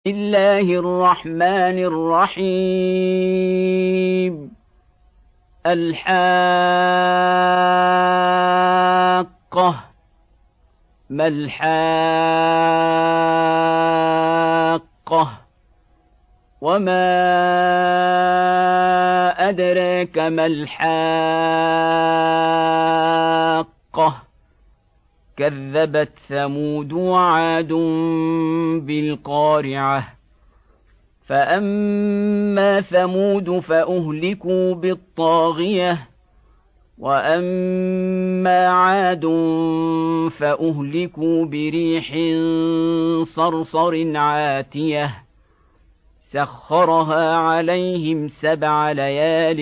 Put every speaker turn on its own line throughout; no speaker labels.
الله الرحمن الرحيم. الحاقة. ما الحاقة؟ وما أدراك ما الحاقة؟ كذبت ثمود وعاد بالقارعة. فأما ثمود فأهلكوا بالطاغية، وأما عاد فأهلكوا بريح صرصر عاتية سخرها عليهم 7 ليال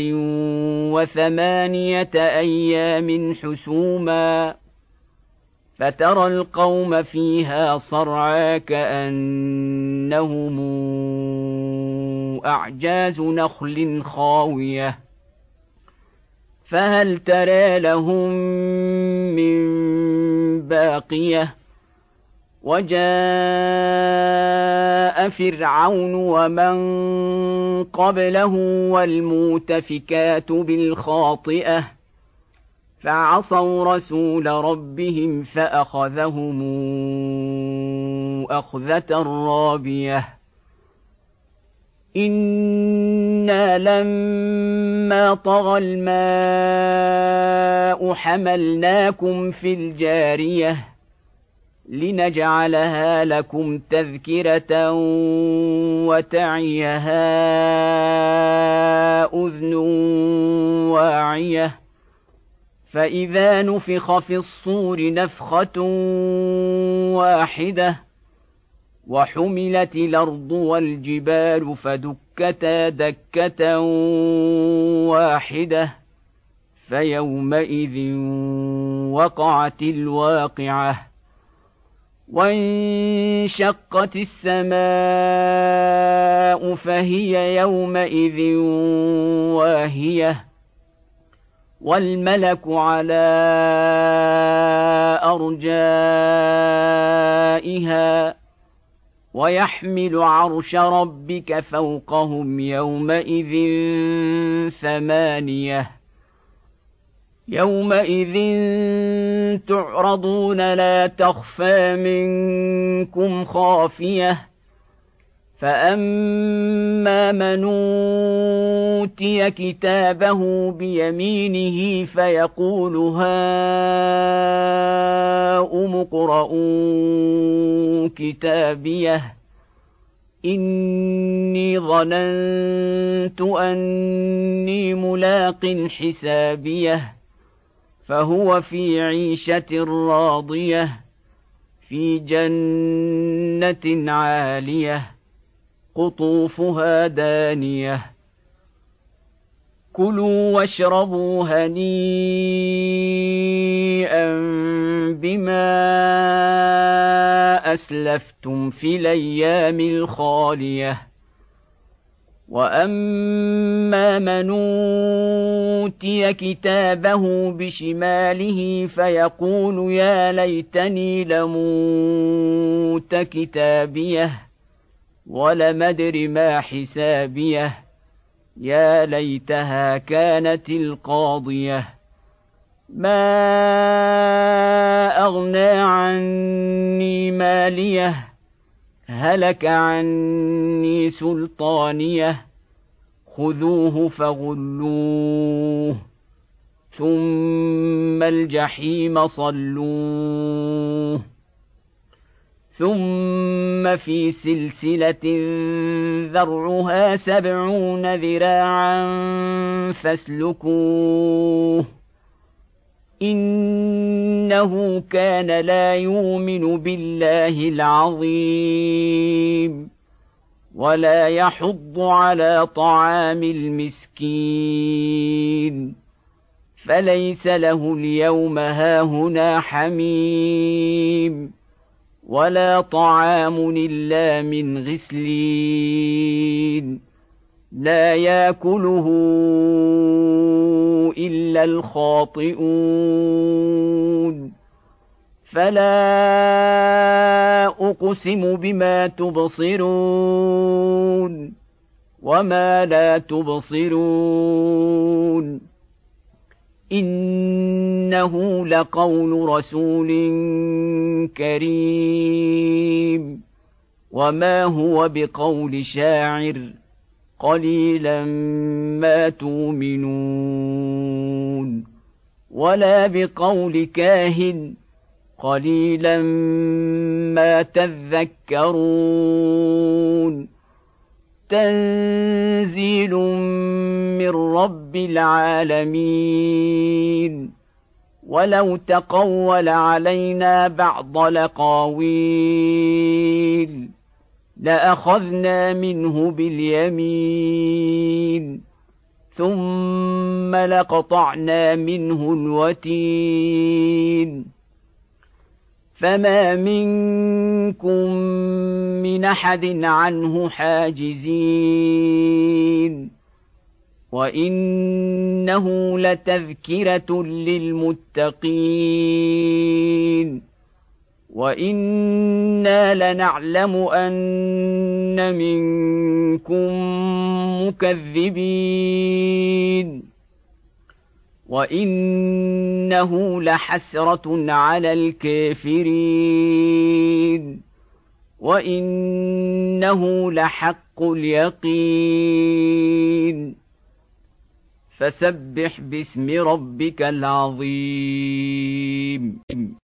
و8 أيام حسوما، فترى القوم فيها صرعى كأنهم أعجاز نخل خاوية، فهل ترى لهم من باقية؟ وجاء فرعون ومن قبله والمؤتفكات بالخاطئة فعصوا رسول ربهم فأخذهم أخذة رابية. إنا لما طغى الماء حملناكم في الجارية لنجعلها لكم تذكرة وتعيها أذن واعية. فإذا نفخ في الصور نفخة واحدة وحملت الأرض والجبال فدكتا دكة واحدة فيومئذ وقعت الواقعة. وانشقت السماء فهي يومئذ واهية، والملك على أرجائها ويحمل عرش ربك فوقهم يومئذ 8. يومئذ تعرضون لا تخفى منكم خافية. فأما من أوتي كتابه بيمينه فيقول هاؤم اقرءوا كتابيه إني ظننت أني ملاق حسابيه فهو في عيشة راضية في جنة عالية قطوفها دانية. كلوا واشربوا هنيئا بما أسلفتم في الأيام الخالية. وأما من أوتي كتابه بشماله فيقول يا ليتني لموت كتابيه ولم أدر ما حسابيه يا ليتها كانت القاضية ما أغنى عني ماليه هلك عني سلطانيه خذوه فغلوه ثم الجحيم صلوه ثم في سلسلة ذرعها 70 ذراعا فاسلكوه إنه كان لا يؤمن بالله العظيم ولا يحض على طعام المسكين فليس له اليوم هاهنا حميم ولا طعام إلا من غسلين لا يأكله إلا الخاطئون فلا أقسم بما تبصرون وما لا تبصرون إنه لقول رسول كريم وما هو بقول شاعر قليلا ما تؤمنون ولا بقول كاهن قليلا ما تذكرون تنزيل من رب العالمين ولو تقول علينا بعض الأقاويل لأخذنا منه باليمين ثم لقطعنا منه الوتين فما منكم من أحد عنه حاجزين وإنه لتذكرة للمتقين وإنا لنعلم أن منكم مكذبين وإنه لحسرة على الكافرين وإنه لحق اليقين فسبح باسم ربك العظيم